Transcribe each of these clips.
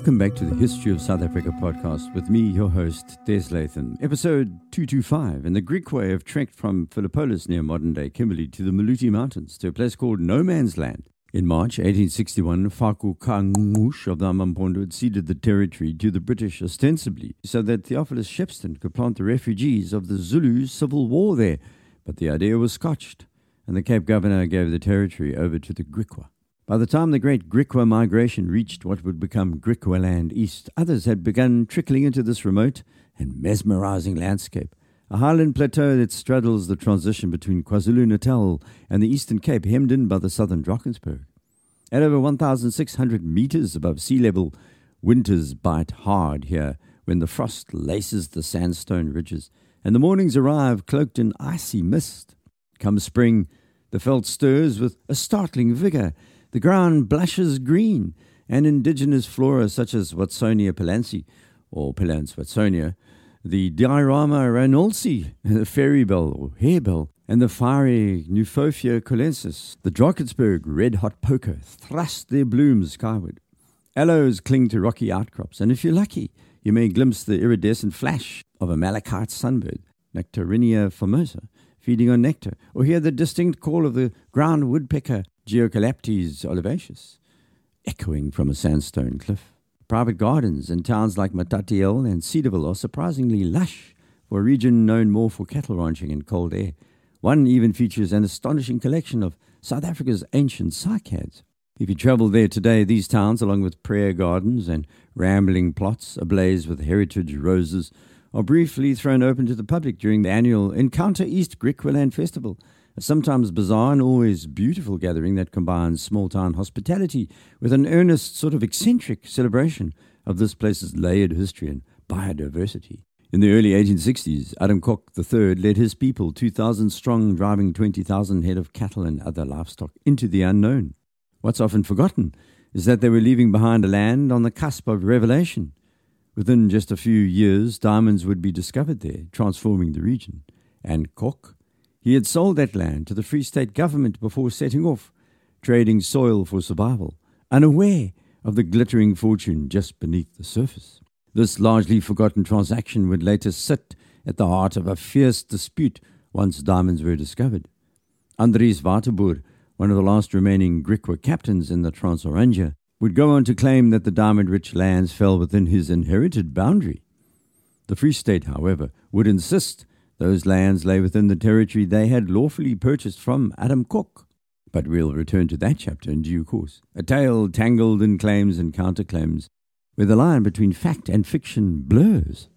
Welcome back to the History of South Africa podcast with me, your host, Des Latham. Episode 225. In the Griqua have trekked from Philippolis near modern-day Kimberley to the Maluti Mountains to a place called No Man's Land. In March 1861, Faku Kangush of the Amampondo had ceded the territory to the British ostensibly so that Theophilus Shepstone could plant the refugees of the Zulu Civil War there. But the idea was scotched, and the Cape Governor gave the territory over to the Griqua. By the time the great Griqua migration reached what would become Griqualand East, others had begun trickling into this remote and mesmerizing landscape, a highland plateau that straddles the transition between KwaZulu-Natal and the Eastern Cape, hemmed in by the southern Drakensberg. At over 1,600 meters above sea level, winters bite hard here when the frost laces the sandstone ridges, and the mornings arrive cloaked in icy mist. Come spring, the veld stirs with a startling vigor. The ground blushes green, and indigenous flora such as Watsonia pilansi, or Pilans watsonia, the Diorama reynoldsii, the fairy-bell or harebell, and the fiery Nufophia colensis, the Drakensberg red-hot poker, thrust their blooms skyward. Aloes cling to rocky outcrops, and if you're lucky, you may glimpse the iridescent flash of a malachite sunbird, Nectarinia formosa, feeding on nectar, or hear the distinct call of the ground woodpecker, Geocalaptes olivaceus, echoing from a sandstone cliff. Private gardens in towns like Matatiele and Cedarville are surprisingly lush for a region known more for cattle ranching and cold air. One even features an astonishing collection of South Africa's ancient cycads. If you travel there today, these towns, along with prayer gardens and rambling plots ablaze with heritage roses, are briefly thrown open to the public during the annual Encounter East Griqualand Festival, a sometimes bizarre and always beautiful gathering that combines small-town hospitality with an earnest, sort of eccentric celebration of this place's layered history and biodiversity. In the early 1860s, Adam Kok III led his people, 2,000 strong, driving 20,000 head of cattle and other livestock, into the unknown. What's often forgotten is that they were leaving behind a land on the cusp of revelation. Within just a few years, diamonds would be discovered there, transforming the region. And Kok, he had sold that land to the Free State government before setting off, trading soil for survival, unaware of the glittering fortune just beneath the surface. This largely forgotten transaction would later sit at the heart of a fierce dispute once diamonds were discovered. Andries Waterboer, one of the last remaining Griqua captains in the Transorangia, would go on to claim that the diamond-rich lands fell within his inherited boundary. The Free State, however, would insist those lands lay within the territory they had lawfully purchased from Adam Kok. But we'll return to that chapter in due course. A tale tangled in claims and counterclaims, where the line between fact and fiction blurs.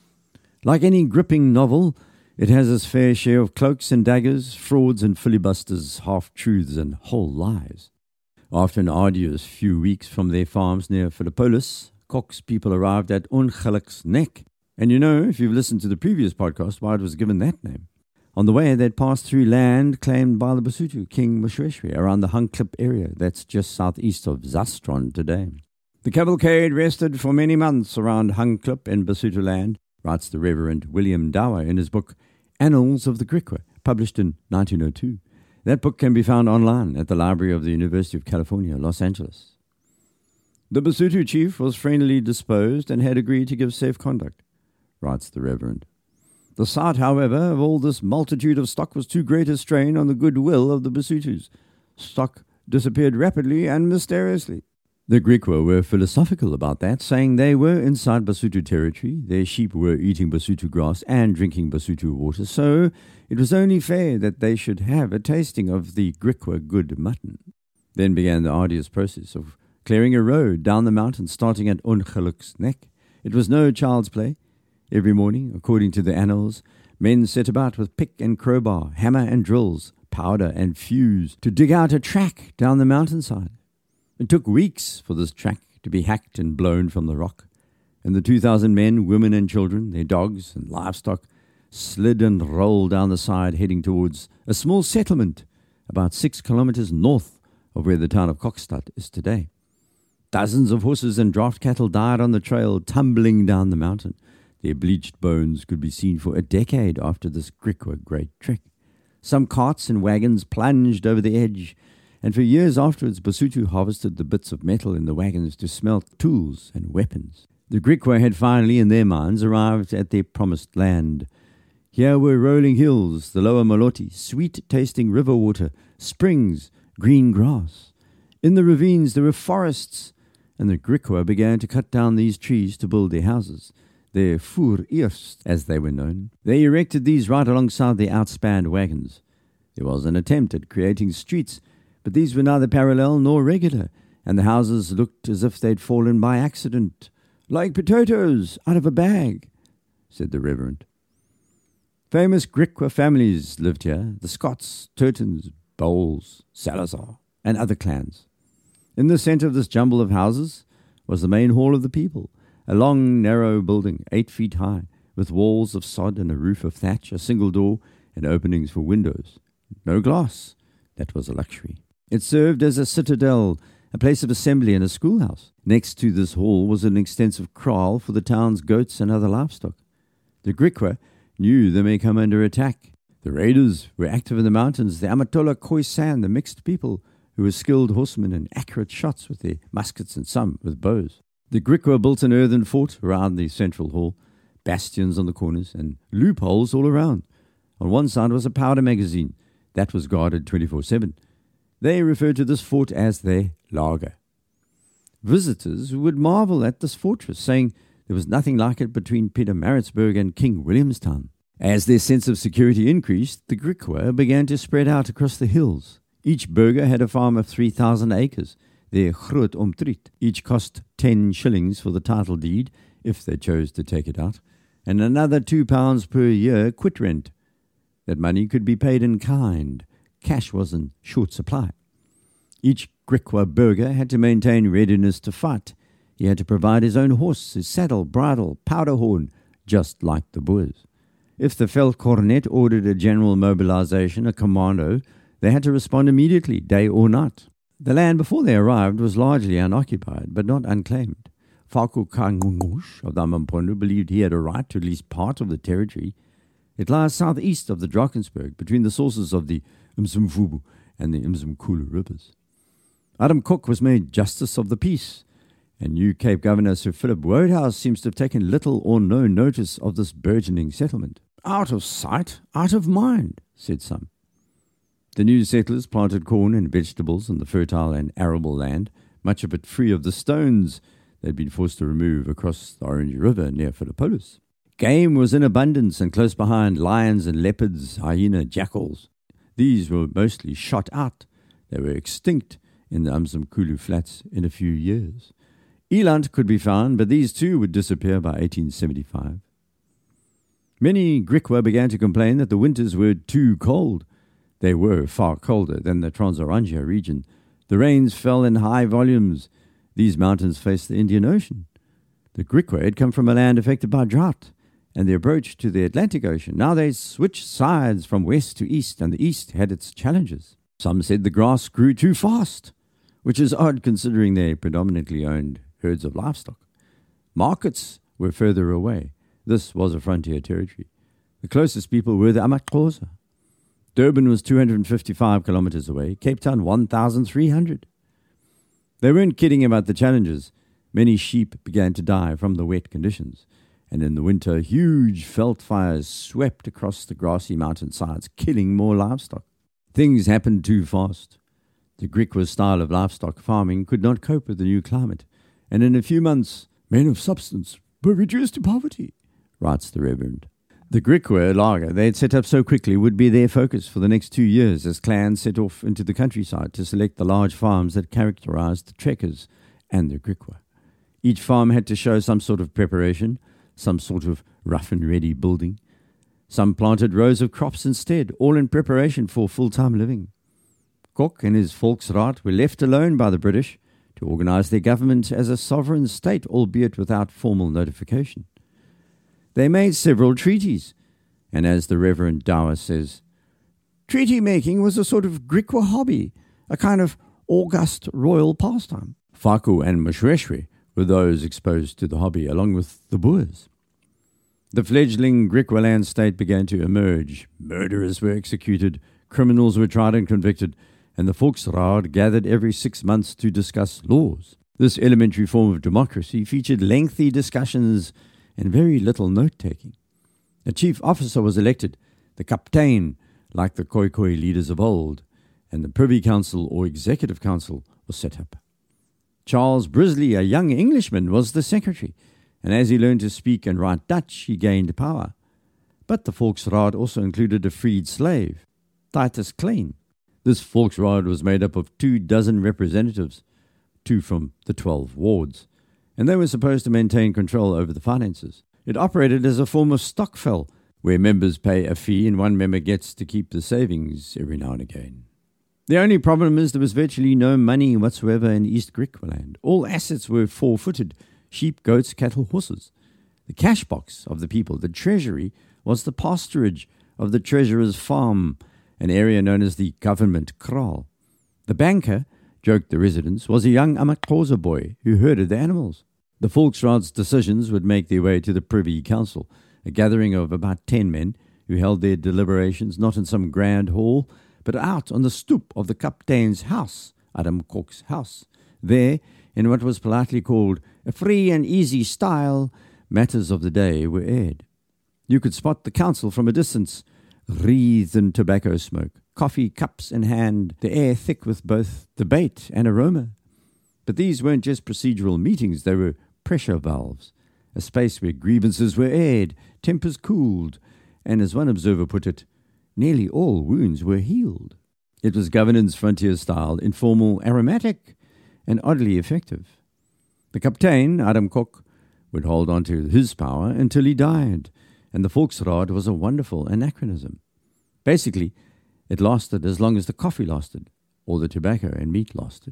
Like any gripping novel, it has its fair share of cloaks and daggers, frauds and filibusters, half-truths and whole lies. After an arduous few weeks from their farms near Philippolis, Kok's people arrived at Ongeluks Nek. And you know, if you've listened to the previous podcast, why it was given that name. On the way, they'd passed through land claimed by the Basotho, King Moshoeshoe, around the Hung Klip area that's just southeast of Zastron today. The cavalcade rested for many months around Hung Klip in Basotho land, writes the Reverend William Dower in his book Annals of the Griqua, published in 1902. That book can be found online at the Library of the University of California, Los Angeles. The Basotho chief was friendly disposed and had agreed to give safe conduct, writes the Reverend. The sight, however, of all this multitude of stock was too great a strain on the goodwill of the Basothos. Stock disappeared rapidly and mysteriously. The Griqua were philosophical about that, saying they were inside Basotho territory, their sheep were eating Basotho grass and drinking Basotho water, so it was only fair that they should have a tasting of the Griqua good mutton. Then began the arduous process of clearing a road down the mountain starting at Ongeluks Nek. It was no child's play. Every morning, according to the annals, men set about with pick and crowbar, hammer and drills, powder and fuse to dig out a track down the mountainside. It took weeks for this track to be hacked and blown from the rock, and the 2,000 men, women and children, their dogs and livestock, slid and rolled down the side heading towards a small settlement about 6 kilometers north of where the town of Kokstad is today. Dozens of horses and draft cattle died on the trail, tumbling down the mountain. Their bleached bones could be seen for a decade after this Griqua great trek. Some carts and wagons plunged over the edge, and for years afterwards Basutu harvested the bits of metal in the wagons to smelt tools and weapons. The Griqua had finally, in their minds, arrived at their promised land. Here were rolling hills, the lower Maloti, sweet-tasting river water, springs, green grass. In the ravines there were forests, and the Griqua began to cut down these trees to build their houses, their voer-eerst, as they were known. They erected these right alongside the outspanned wagons. There was an attempt at creating streets, but these were neither parallel nor regular, and the houses looked as if they'd fallen by accident, like potatoes out of a bag, said the Reverend. Famous Griqua families lived here, the Scots, Turtons, Bowles, Salazar, and other clans. In the centre of this jumble of houses was the main hall of the people, a long, narrow building, 8 feet high, with walls of sod and a roof of thatch, a single door, and openings for windows. No glass. That was a luxury. It served as a citadel, a place of assembly, and a schoolhouse. Next to this hall was an extensive kraal for the town's goats and other livestock. The Griqua knew they may come under attack. The raiders were active in the mountains, the Amatola Khoisan, the mixed people, who were skilled horsemen and accurate shots with their muskets and some with bows. The Griqua built an earthen fort around the central hall, bastions on the corners, and loopholes all around. On one side was a powder magazine. That was guarded 24/7. They referred to this fort as their lager. Visitors would marvel at this fortress, saying there was nothing like it between Pietermaritzburg and King Williamstown. As their sense of security increased, the Griqua began to spread out across the hills. Each burgher had a farm of 3,000 acres, their groot omtriet. Each cost 10 shillings for the title deed, if they chose to take it out, and another £2 per year quit rent. That money could be paid in kind. Cash was in short supply. Each Griqua burgher had to maintain readiness to fight. He had to provide his own horse, his saddle, bridle, powder horn, just like the Boers. If the Veldkornet ordered a general mobilization, a commando, they had to respond immediately, day or night. The land before they arrived was largely unoccupied, but not unclaimed. Faku Kangungush of Damampondo believed he had a right to at least part of the territory. It lies southeast of the Drakensberg, between the sources of the Mzimvubu and the Mzimkhulu rivers. Adam Cook was made Justice of the Peace, and new Cape Governor Sir Philip Wodehouse seems to have taken little or no notice of this burgeoning settlement. Out of sight, out of mind, said some. The new settlers planted corn and vegetables on the fertile and arable land, much of it free of the stones they'd been forced to remove across the Orange River near Philippolis. Game was in abundance, and close behind lions and leopards, hyena, jackals. These were mostly shot out. They were extinct in the Mzimkhulu flats in a few years. Eland could be found, but these too would disappear by 1875. Many Griqua began to complain that the winters were too cold. They were far colder than the Transorangia region. The rains fell in high volumes. These mountains faced the Indian Ocean. The Griqua had come from a land affected by drought and the approach to the Atlantic Ocean. Now they switched sides from west to east, and the east had its challenges. Some said the grass grew too fast, which is odd considering they predominantly owned herds of livestock. Markets were further away. This was a frontier territory. The closest people were the Amaxhosa. Durban was 255 kilometers away, Cape Town 1,300. They weren't kidding about the challenges. Many sheep began to die from the wet conditions, and in the winter huge veld fires swept across the grassy mountainsides, killing more livestock. Things happened too fast. The Griqua's style of livestock farming could not cope with the new climate, and in a few months, men of substance were reduced to poverty, writes the Reverend. The Griqua lager they had set up so quickly would be their focus for the next 2 years as clans set off into the countryside to select the large farms that characterized the trekkers and the Griqua. Each farm had to show some sort of preparation, some sort of rough and ready building. Some planted rows of crops instead, all in preparation for full-time living. Kok and his Volksraad were left alone by the British to organize their government as a sovereign state, albeit without formal notification. They made several treaties, and as the Reverend Dower says, treaty-making was a sort of Griqua hobby, a kind of august royal pastime. Faku and Moshoeshoe were those exposed to the hobby, along with the Boers. The fledgling Griqua land state began to emerge. Murderers were executed, criminals were tried and convicted, and the Volksraad gathered every 6 months to discuss laws. This elementary form of democracy featured lengthy discussions and very little note-taking. A chief officer was elected, the kaptein, like the Khoikhoi leaders of old, and the Privy Council or Executive Council was set up. Charles Brisley, a young Englishman, was the secretary, and as he learned to speak and write Dutch, he gained power. But the Volksraad also included a freed slave, Titus Klein. This Volksraad was made up of 24 representatives, 2 from the 12 wards, and they were supposed to maintain control over the finances. It operated as a form of stokvel, where members pay a fee and one member gets to keep the savings every now and again. The only problem is there was virtually no money whatsoever in East Griqualand. All assets were four-footed: sheep, goats, cattle, horses. The cash box of the people, the treasury, was the pasturage of the treasurer's farm, an area known as the government kraal. The banker, joked the residents, was a young Amaxhosa boy who herded the animals. The Volksraad's decisions would make their way to the Privy Council, a gathering of about 10 men who held their deliberations not in some grand hall, but out on the stoep of the kaptein's house, Adam Kok's house. There, in what was politely called a free and easy style, matters of the day were aired. You could spot the council from a distance, wreathed in tobacco smoke, coffee cups in hand, the air thick with both debate and aroma. But these weren't just procedural meetings, they were pressure valves, a space where grievances were aired, tempers cooled, and as one observer put it, nearly all wounds were healed. It was governance frontier style, informal, aromatic, and oddly effective. The kaptein, Adam Kok, would hold on to his power until he died, and the Volksraad was a wonderful anachronism. Basically, it lasted as long as the coffee lasted, or the tobacco and meat lasted.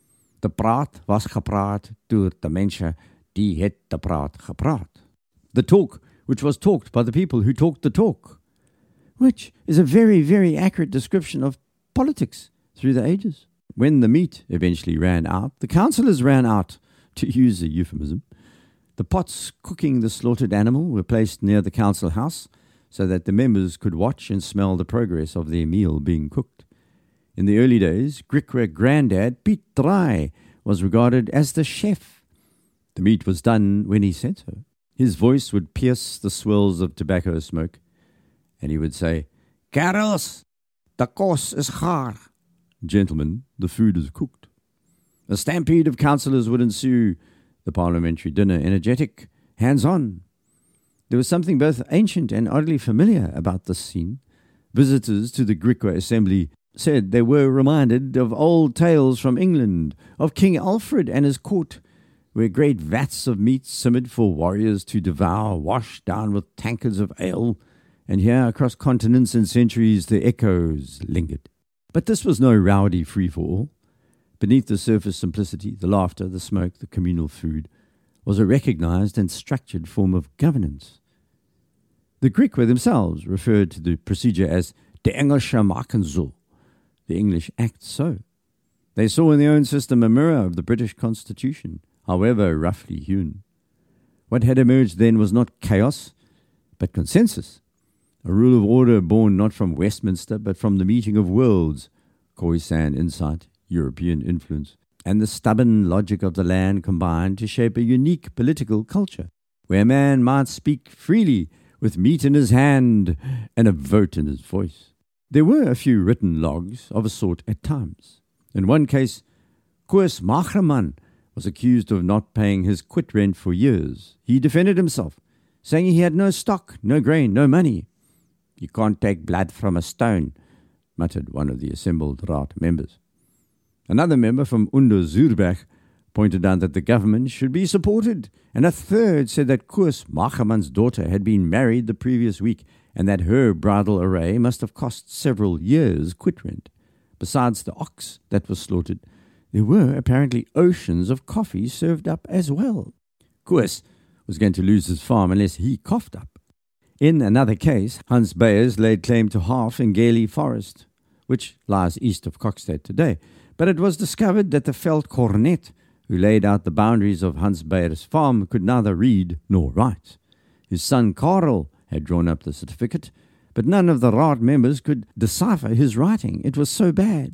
De praat was gepraat deur de mense die het de praat gepraat. The talk which was talked by the people who talked the talk, which is a very, very accurate description of politics through the ages. When the meat eventually ran out, the councillors ran out, to use a euphemism. The pots cooking the slaughtered animal were placed near the council house so that the members could watch and smell the progress of their meal being cooked. In the early days, Griqua granddad, Piet Draai, was regarded as the chef. The meat was done when he said so. His voice would pierce the swirls of tobacco smoke, and he would say, "Kerels, the kos is gaar." "Gentlemen, the food is cooked." A stampede of councillors would ensue, the parliamentary dinner energetic, hands-on. There was something both ancient and oddly familiar about this scene. Visitors to the Griqua assembly said they were reminded of old tales from England, of King Alfred and his court, where great vats of meat simmered for warriors to devour, washed down with tankards of ale, and here across continents and centuries the echoes lingered. But this was no rowdy free-for-all. Beneath the surface simplicity, the laughter, the smoke, the communal food, was a recognized and structured form of governance. The Griqua themselves referred to the procedure as "de Engelsche maken zo," the English act so. They saw in their own system a mirror of the British Constitution, however roughly hewn. What had emerged then was not chaos, but consensus, a rule of order born not from Westminster, but from the meeting of worlds, Khoisan insight, European influence, and the stubborn logic of the land combined to shape a unique political culture, where a man might speak freely with meat in his hand and a vote in his voice. There were a few written logs of a sort at times. In one case, Koos Magerman was accused of not paying his quit rent for years. He defended himself, saying he had no stock, no grain, no money. "You can't take blood from a stone," muttered one of the assembled Raad members. Another member from Unterzuurberg pointed out that the government should be supported, and a third said that Koos Magerman's daughter had been married the previous week and that her bridal array must have cost several years' quit rent. Besides the ox that was slaughtered, there were apparently oceans of coffee served up as well. Koos was going to lose his farm unless he coughed up. In another case, Hans Beyers laid claim to half in Gailey Forest, which lies east of Kokstad today. But it was discovered that the Veldkornet, who laid out the boundaries of Hans Beyers' farm, could neither read nor write. His son Karel had drawn up the certificate, but none of the Raad members could decipher his writing. It was so bad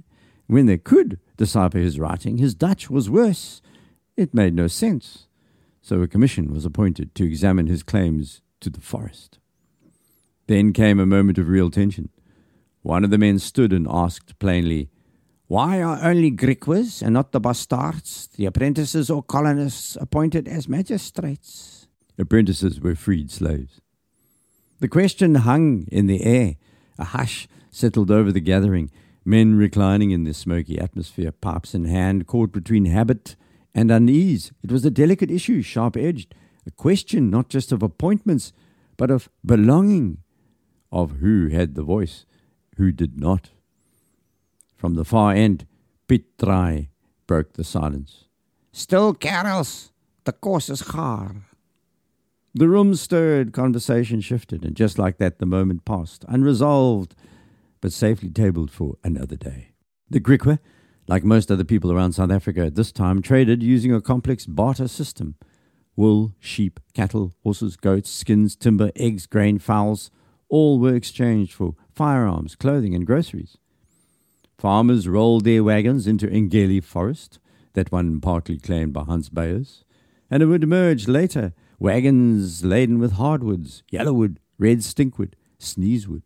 When they could decipher his writing, his Dutch was worse. It made no sense. So a commission was appointed to examine his claims to the forest. Then came a moment of real tension. One of the men stood and asked plainly, "Why are only Griquas and not the bastards, the apprentices or colonists, appointed as magistrates?" Apprentices were freed slaves. The question hung in the air. A hush settled over the gathering. Men reclining in the smoky atmosphere, pipes in hand, caught between habit and unease. It was a delicate issue, sharp-edged, a question not just of appointments, but of belonging, of who had the voice, who did not. From the far end, Piet Draai broke the silence. "Still, kerels, the course is gaar." The room stirred, conversation shifted, and just like that the moment passed, unresolved, but safely tabled for another day. The Griqua, like most other people around South Africa at this time, traded using a complex barter system. Wool, sheep, cattle, horses, goats, skins, timber, eggs, grain, fowls, all were exchanged for firearms, clothing, and groceries. Farmers rolled their wagons into Engeli Forest, that one partly claimed by Hans Beyers, and it would emerge later, wagons laden with hardwoods, yellowwood, red stinkwood, sneezewood.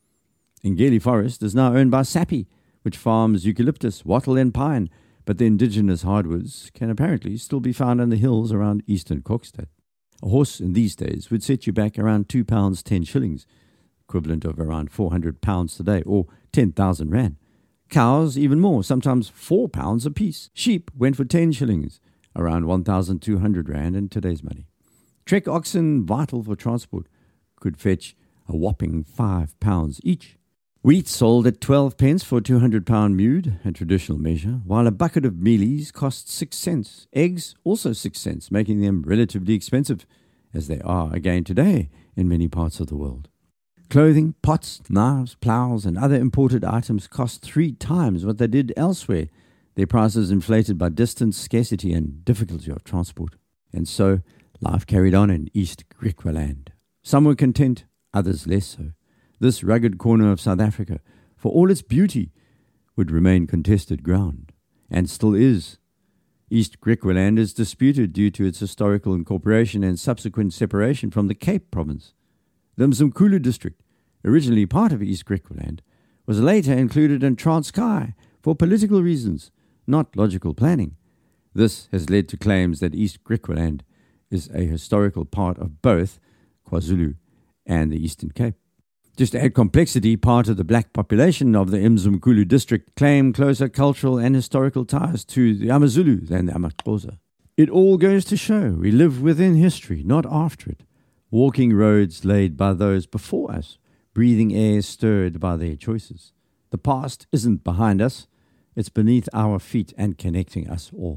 Engeli Forest is now owned by Sappi, which farms eucalyptus, wattle, and pine, but the indigenous hardwoods can apparently still be found in the hills around eastern Kokstad. A horse in these days would set you back around £2 10 shillings, equivalent of around £400 today, or 10,000 rand. Cows, even more, sometimes £4 apiece. Sheep went for 10 shillings, around 1,200 rand in today's money. Trek oxen, vital for transport, could fetch a whopping £5 each. Wheat sold at 12 pence for a 200-pound mewed, a traditional measure, while a bucket of mealies cost 6 cents. Eggs, also 6 cents, making them relatively expensive, as they are again today in many parts of the world. Clothing, pots, knives, ploughs, and other imported items cost 3 times what they did elsewhere, their prices inflated by distance, scarcity, and difficulty of transport. And so, life carried on in East Griqualand. Some were content, others less so. This rugged corner of South Africa, for all its beauty, would remain contested ground, and still is. East Griqualand is disputed due to its historical incorporation and subsequent separation from the Cape Province. The Mzimkhulu district, originally part of East Griqualand, was later included in Transkei for political reasons, not logical planning. This has led to claims that East Griqualand is a historical part of both KwaZulu and the Eastern Cape. Just to add complexity, part of the black population of the Mzimkhulu district claim closer cultural and historical ties to the AmaZulu than the AmaXhosa. It all goes to show we live within history, not after it. Walking roads laid by those before us, breathing air stirred by their choices. The past isn't behind us, it's beneath our feet and connecting us all.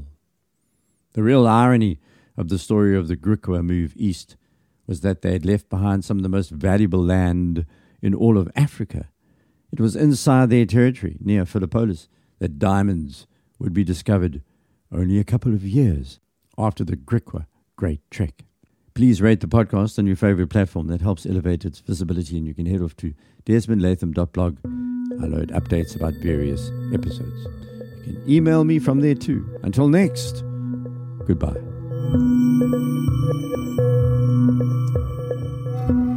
The real irony of the story of the Griqua move east was that they had left behind some of the most valuable land in all of Africa. It was inside their territory, near Philippolis, that diamonds would be discovered only a couple of years after the Griqua Great Trek. Please rate the podcast on your favorite platform. That helps elevate its visibility, and you can head off to desmondlatham.blog. I load updates about various episodes. You can email me from there too. Until next, goodbye.